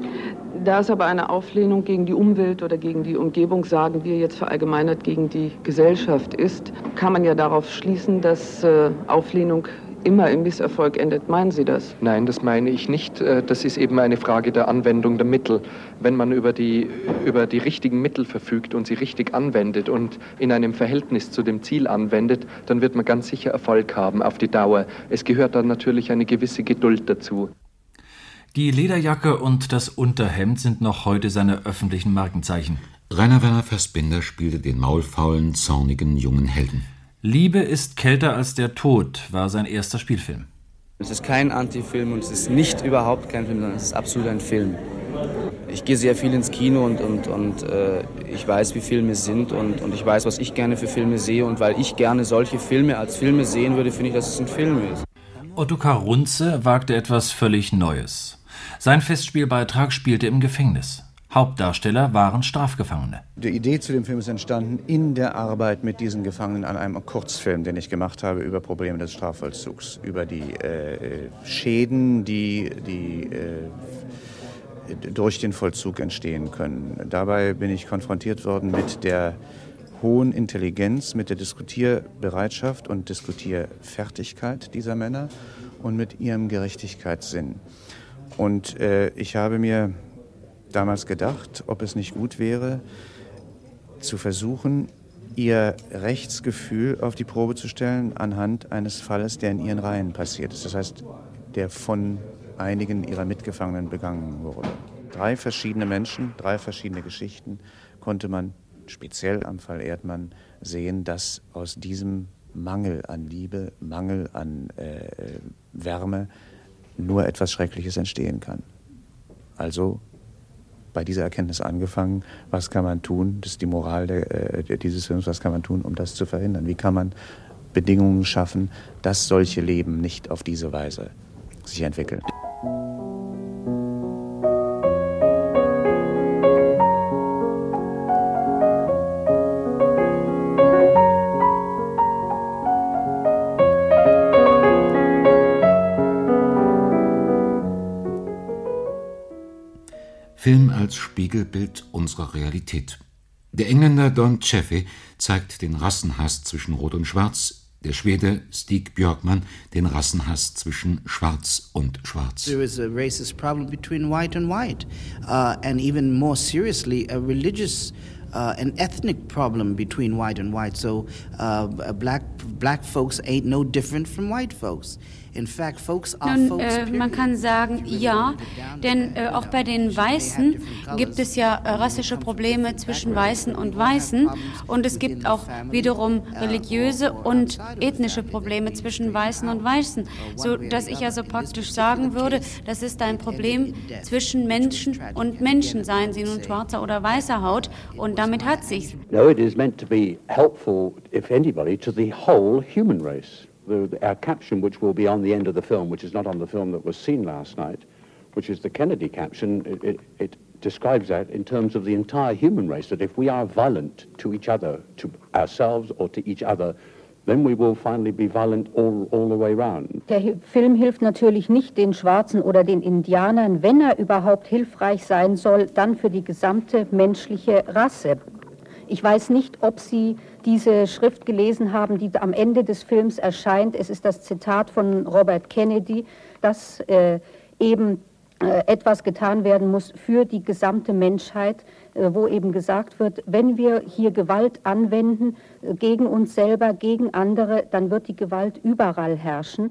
Da es aber eine Auflehnung gegen die Umwelt oder gegen die Umgebung, sagen wir jetzt verallgemeinert, gegen die Gesellschaft ist, kann man ja darauf schließen, dass äh, Auflehnung immer im Misserfolg endet. Meinen Sie das? Nein, das meine ich nicht. Das ist eben eine Frage der Anwendung der Mittel. Wenn man über die, über die richtigen Mittel verfügt und sie richtig anwendet und in einem Verhältnis zu dem Ziel anwendet, dann wird man ganz sicher Erfolg haben auf die Dauer. Es gehört dann natürlich eine gewisse Geduld dazu. Die Lederjacke und das Unterhemd sind noch heute seine öffentlichen Markenzeichen. Rainer Werner Fassbinder spielte den maulfaulen, zornigen jungen Helden. Liebe ist kälter als der Tod war sein erster Spielfilm. Es ist kein Antifilm und es ist nicht überhaupt kein Film, sondern es ist absolut ein Film. Ich gehe sehr viel ins Kino und, und, und äh, ich weiß, wie Filme sind und, und ich weiß, was ich gerne für Filme sehe. Und weil ich gerne solche Filme als Filme sehen würde, finde ich, dass es ein Film ist. Ottokar Runze wagte etwas völlig Neues. Sein Festspielbeitrag spielte im Gefängnis. Hauptdarsteller waren Strafgefangene. Die Idee zu dem Film ist entstanden in der Arbeit mit diesen Gefangenen an einem Kurzfilm, den ich gemacht habe über Probleme des Strafvollzugs, über die äh, Schäden, die, die äh, durch den Vollzug entstehen können. Dabei bin ich konfrontiert worden mit der hohen Intelligenz, mit der Diskutierbereitschaft und Diskutierfertigkeit dieser Männer und mit ihrem Gerechtigkeitssinn. Und äh, ich habe mir damals gedacht, ob es nicht gut wäre, zu versuchen, ihr Rechtsgefühl auf die Probe zu stellen anhand eines Falles, der in ihren Reihen passiert ist. Das heißt, der von einigen ihrer Mitgefangenen begangen wurde. Drei verschiedene Menschen, drei verschiedene Geschichten konnte man speziell am Fall Erdmann sehen, dass aus diesem Mangel an Liebe, Mangel an äh, Wärme nur etwas Schreckliches entstehen kann. Also bei dieser Erkenntnis angefangen, was kann man tun, das ist die Moral der, äh, dieses Films, was kann man tun, um das zu verhindern? Wie kann man Bedingungen schaffen, dass solche Leben nicht auf diese Weise sich entwickeln? Film als Spiegelbild unserer Realität. Der Engländer Don Chaffee zeigt den Rassenhass zwischen Rot und Schwarz, der Schwede Stig Björkman den Rassenhass zwischen Schwarz und Schwarz. There is a racist problem between white and white, uh, and even more seriously, a religious uh, an ethnic problem between white and white. So uh, black black folks ain't no different from white folks. In fact, folks are Nun, folks, äh, man kann sagen, ja, denn äh, auch bei den Weißen gibt es ja äh, rassische Probleme zwischen Weißen und Weißen und es gibt auch wiederum religiöse und ethnische Probleme zwischen Weißen und Weißen, so dass ich also praktisch sagen würde, das ist ein Problem zwischen Menschen und Menschen, seien sie nun schwarzer oder weißer Haut, und damit hat sich's. No, it is meant to be helpful, if anybody, to the whole human race. The, our caption, which will be on the end of the film, which is not on the film that was seen last night, which is the Kennedy caption, it, it, it describes that in terms of the entire human race, that if we are violent to each other, to ourselves or to each other, then we will finally be violent all, all the way round. Der Film hilft natürlich nicht den Schwarzen oder den Indianern. Wenn er überhaupt hilfreich sein soll, dann für die gesamte menschliche Rasse. Ich weiß nicht, ob Sie diese Schrift gelesen haben, die am Ende des Films erscheint. Es ist das Zitat von Robert Kennedy, dass äh, eben äh, etwas getan werden muss für die gesamte Menschheit, äh, wo eben gesagt wird, wenn wir hier Gewalt anwenden äh, gegen uns selber, gegen andere, dann wird die Gewalt überall herrschen.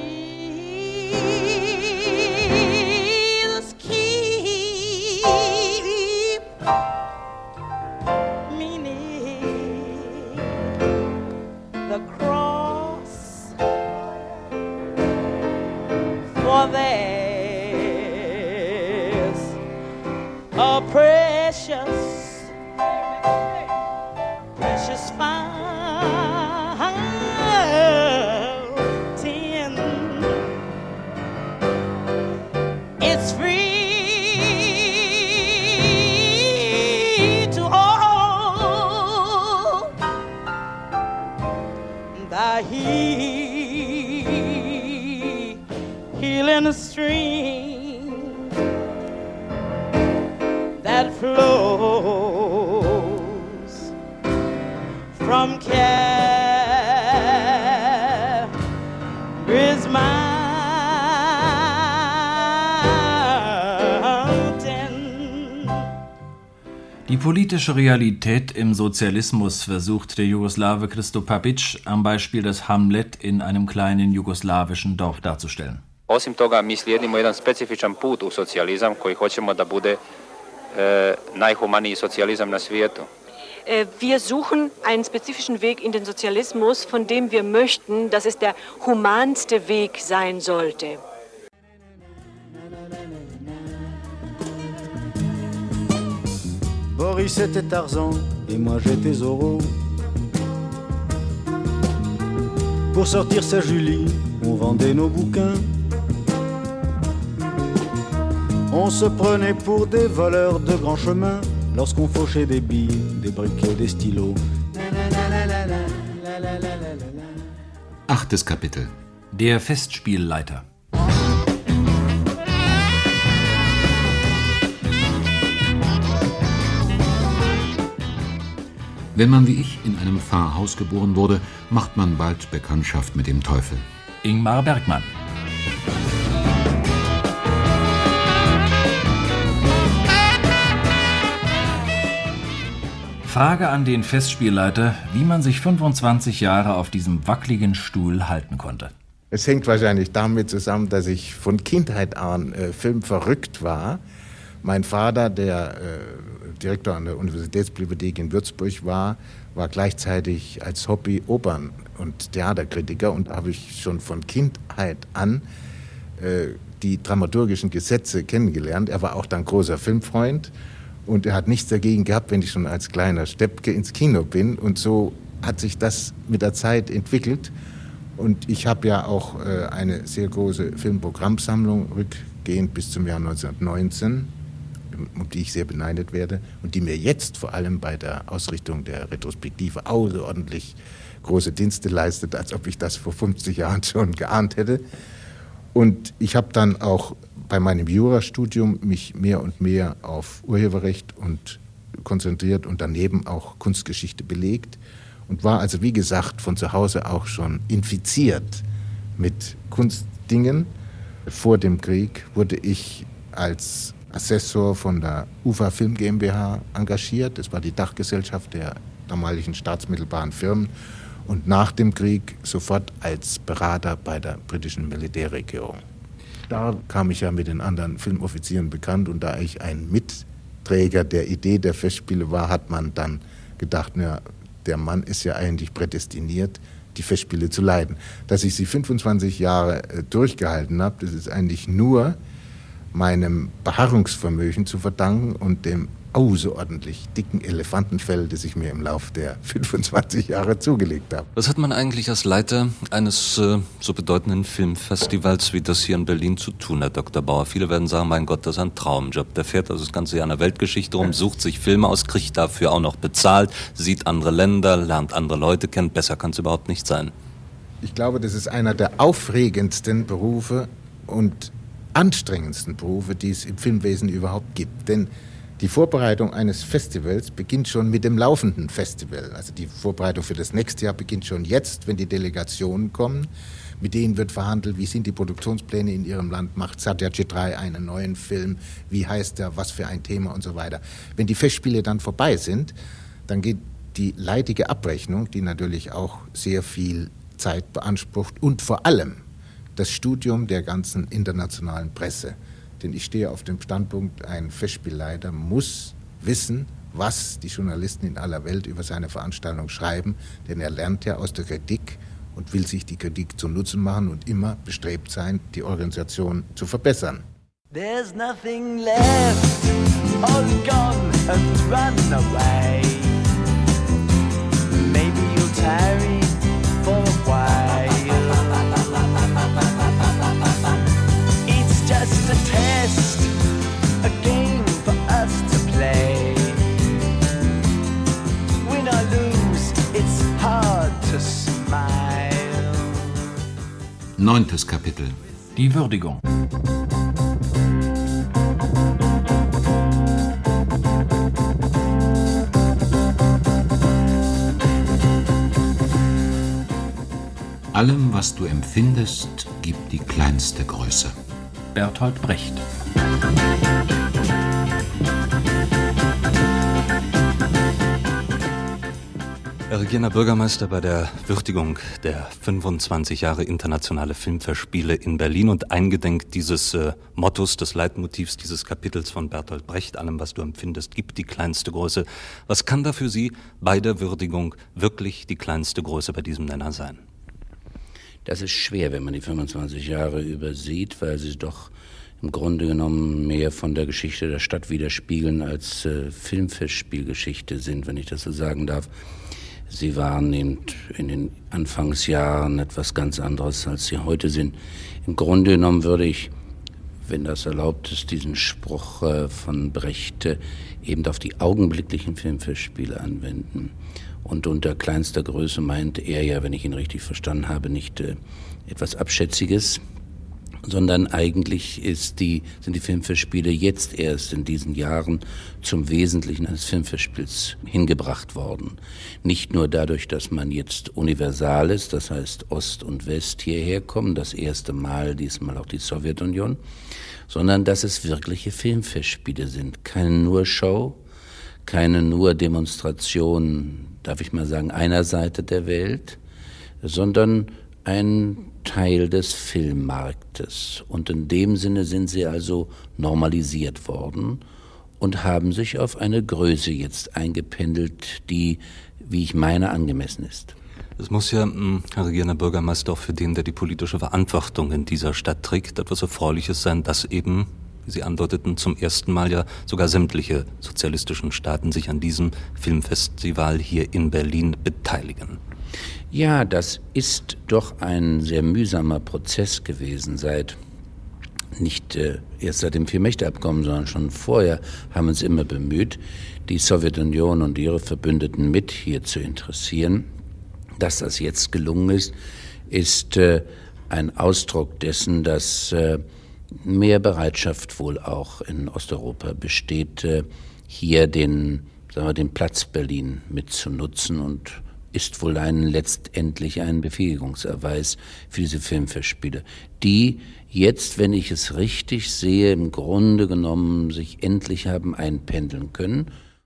For there's a precious, precious fountain. It's free to all. The he healing the stream that flows from Calvary's mountain. Die politische Realität im Sozialismus versucht der Jugoslawe Hristo Papić am Beispiel des Hamlet in einem kleinen jugoslawischen Dorf darzustellen. Osim toga, mi slijedimo jedan specifičan put u socijalizam koji hoćemo da bude e, najhumaniji socijalizam na svijetu. Wir suchen einen spezifischen Weg in den Sozialismus, von dem wir möchten, dass es der humanste Weg sein sollte. Boris était Tarzan et moi j'étais Zorro. Pour sortir sa Julie, on vendait nos bouquins. On se prenait pour des voleurs de grands chemins lorsqu'on fauchait des billes, des briquets, des stylos. Achtes Kapitel. Der Festspielleiter. Wenn man wie ich in einem Pfarrhaus geboren wurde, macht man bald Bekanntschaft mit dem Teufel. Ingmar Bergman. Frage an den Festspielleiter, wie man sich fünfundzwanzig Jahre auf diesem wackeligen Stuhl halten konnte. Es hängt wahrscheinlich damit zusammen, dass ich von Kindheit an äh, filmverrückt war. Mein Vater, der äh, Direktor an der Universitätsbibliothek in Würzburg war, war gleichzeitig als Hobby Opern- und Theaterkritiker, und da habe ich schon von Kindheit an äh, die dramaturgischen Gesetze kennengelernt. Er war auch dann großer Filmfreund. Und er hat nichts dagegen gehabt, wenn ich schon als kleiner Steppke ins Kino bin. Und so hat sich das mit der Zeit entwickelt. Und ich habe ja auch äh, eine sehr große Filmprogrammsammlung, rückgehend bis zum Jahr neunzehnhundertneunzehn, um die ich sehr beneidet werde und die mir jetzt vor allem bei der Ausrichtung der Retrospektive außerordentlich große Dienste leistet, als ob ich das vor fünfzig Jahren schon geahnt hätte. Und ich habe dann auch bei meinem Jurastudium mich mehr und mehr auf Urheberrecht und konzentriert und daneben auch Kunstgeschichte belegt und war also, wie gesagt, von zu Hause auch schon infiziert mit Kunstdingen. Vor dem Krieg wurde ich als Assessor von der U F A Film GmbH engagiert. Das war die Dachgesellschaft der damaligen staatsmittelbaren Firmen. Und nach dem Krieg sofort als Berater bei der britischen Militärregierung. Da kam ich ja mit den anderen Filmoffizieren bekannt und da ich ein Mitträger der Idee der Festspiele war, hat man dann gedacht, na, der Mann ist ja eigentlich prädestiniert, die Festspiele zu leiten. Dass ich sie fünfundzwanzig Jahre äh, durchgehalten habe, das ist eigentlich nur meinem Beharrungsvermögen zu verdanken und dem außerordentlich dicken Elefantenfell, das ich mir im Laufe der fünfundzwanzig Jahre zugelegt habe. Was hat man eigentlich als Leiter eines äh, so bedeutenden Filmfestivals wie das hier in Berlin zu tun, Herr Doktor Bauer? Viele werden sagen, mein Gott, das ist ein Traumjob. Der fährt also das ganze Jahr in der Weltgeschichte rum, sucht sich Filme aus, kriegt dafür auch noch bezahlt, sieht andere Länder, lernt andere Leute kennen. Besser kann es überhaupt nicht sein. Ich glaube, das ist einer der aufregendsten Berufe und anstrengendsten Berufe, die es im Filmwesen überhaupt gibt. Denn die Vorbereitung eines Festivals beginnt schon mit dem laufenden Festival. Also die Vorbereitung für das nächste Jahr beginnt schon jetzt, wenn die Delegationen kommen. Mit denen wird verhandelt, wie sind die Produktionspläne in ihrem Land, macht Satyajit Ray einen neuen Film, wie heißt er, was für ein Thema und so weiter. Wenn die Festspiele dann vorbei sind, dann geht die leidige Abrechnung, die natürlich auch sehr viel Zeit beansprucht und vor allem das Studium der ganzen internationalen Presse. Denn ich stehe auf dem Standpunkt, ein Festspielleiter muss wissen, was die Journalisten in aller Welt über seine Veranstaltung schreiben, denn er lernt ja aus der Kritik und will sich die Kritik zu Nutzen machen und immer bestrebt sein, die Organisation zu verbessern. There's nothing left, all gone and run away. Maybe you'll tarry for a while. It's just a test, a game for us to play. Win or lose, it's hard to smile. Neuntes Kapitel. Die Würdigung. Allem, was du empfindest, gibt die kleinste Größe. Bertolt Brecht. Herr Regierender Bürgermeister, bei der Würdigung der fünfundzwanzig Jahre internationale Filmfestspiele in Berlin und eingedenk dieses äh, Mottos, des Leitmotivs dieses Kapitels von Bertolt Brecht, allem, was du empfindest, gibt die kleinste Größe. Was kann da für Sie bei der Würdigung wirklich die kleinste Größe bei diesem Nenner sein? Das ist schwer, wenn man die fünfundzwanzig Jahre übersieht, weil sie doch im Grunde genommen mehr von der Geschichte der Stadt widerspiegeln als äh, Filmfestspielgeschichte sind, wenn ich das so sagen darf. Sie waren in, in den Anfangsjahren etwas ganz anderes, als sie heute sind. Im Grunde genommen würde ich, wenn das erlaubt ist, diesen Spruch äh, von Brecht äh, eben auf die augenblicklichen Filmfestspiele anwenden. Und unter kleinster Größe meint er ja, wenn ich ihn richtig verstanden habe, nicht äh, etwas Abschätziges, sondern eigentlich ist die, sind die Filmfestspiele jetzt erst in diesen Jahren zum Wesentlichen eines Filmfestspiels hingebracht worden. Nicht nur dadurch, dass man jetzt universal ist, das heißt Ost und West hierher kommen, das erste Mal, diesmal auch die Sowjetunion, sondern dass es wirkliche Filmfestspiele sind. Keine nur Show, keine nur Demonstration, darf ich mal sagen, einer Seite der Welt, sondern ein Teil des Filmmarktes. Und in dem Sinne sind sie also normalisiert worden und haben sich auf eine Größe jetzt eingependelt, die, wie ich meine, angemessen ist. Es muss ja, Herr Regierender Bürgermeister, auch für den, der die politische Verantwortung in dieser Stadt trägt, etwas Erfreuliches sein, dass eben, wie Sie andeuteten, zum ersten Mal ja sogar sämtliche sozialistischen Staaten sich an diesem Filmfestival hier in Berlin beteiligen. Ja, das ist doch ein sehr mühsamer Prozess gewesen. Seit nicht äh, erst seit dem Vier-Mächte-Abkommen, sondern schon vorher haben wir uns immer bemüht, die Sowjetunion und ihre Verbündeten mit hier zu interessieren. Dass das jetzt gelungen ist, ist äh, ein Ausdruck dessen, dass äh, mehr Bereitschaft wohl auch in Osteuropa besteht, äh, hier den, sagen wir, den Platz Berlin mitzunutzen und ist wohl ein letztendlich ein Befähigungserweis für diese Filmfestspiele, die jetzt, wenn ich es richtig sehe, im Grunde genommen sich endlich haben einpendeln können.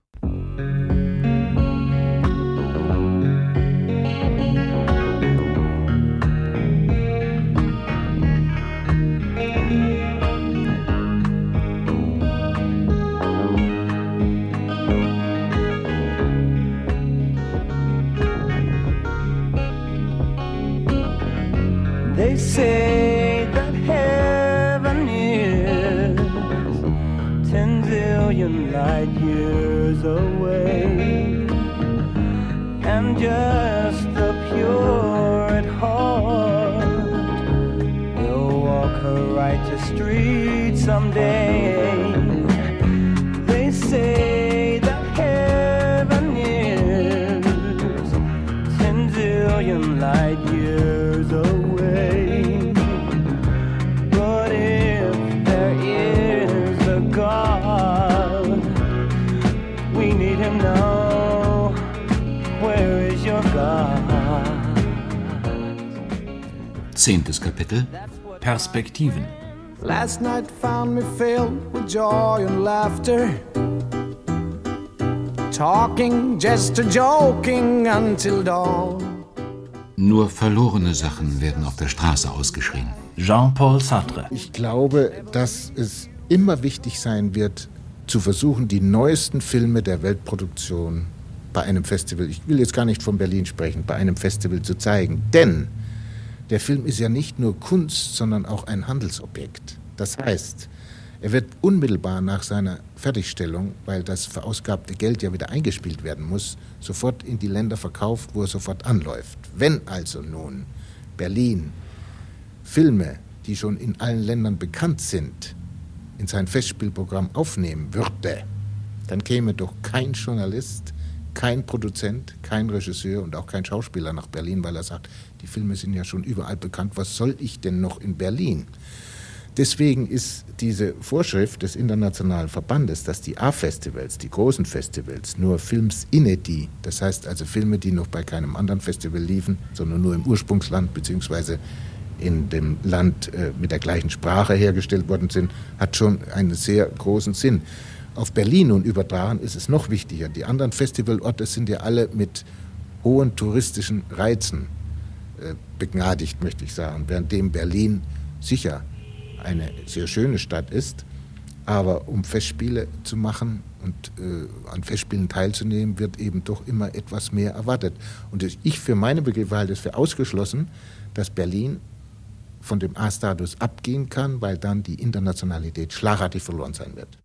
They say that heaven is ten zillion light years away, and just the pure at heart will walk a righteous street someday. They say that heaven is ten zillion light years away. Zehntes Kapitel. Perspektiven. Last night found me filled with joy and laughter, talking, just a joking until dawn. Nur verlorene Sachen werden auf der Straße ausgeschrien. Jean-Paul Sartre. Ich glaube, dass es immer wichtig sein wird, zu versuchen, die neuesten Filme der Weltproduktion bei einem Festival, ich will jetzt gar nicht von Berlin sprechen, bei einem Festival zu zeigen. Denn der Film ist ja nicht nur Kunst, sondern auch ein Handelsobjekt. Das heißt, er wird unmittelbar nach seiner Fertigstellung, weil das verausgabte Geld ja wieder eingespielt werden muss, sofort in die Länder verkauft, wo er sofort anläuft. Wenn also nun Berlin Filme, die schon in allen Ländern bekannt sind, in sein Festspielprogramm aufnehmen würde, dann käme doch kein Journalist, kein Produzent, kein Regisseur und auch kein Schauspieler nach Berlin, weil er sagt, die Filme sind ja schon überall bekannt, was soll ich denn noch in Berlin? Deswegen ist diese Vorschrift des Internationalen Verbandes, dass die A-Festivals, die großen Festivals, nur Films inedi, das heißt also Filme, die noch bei keinem anderen Festival liefen, sondern nur im Ursprungsland bzw. in dem Land äh, mit der gleichen Sprache hergestellt worden sind, hat schon einen sehr großen Sinn. Auf Berlin nun übertragen ist es noch wichtiger. Die anderen Festivalorte sind ja alle mit hohen touristischen Reizen äh, begnadigt, möchte ich sagen, währenddem Berlin sicher eine sehr schöne Stadt ist, aber um Festspiele zu machen und äh, an Festspielen teilzunehmen, wird eben doch immer etwas mehr erwartet. Und ich für meine Begriffe halte es für ausgeschlossen, dass Berlin von dem A-Status abgehen kann, weil dann die Internationalität schlagartig verloren sein wird.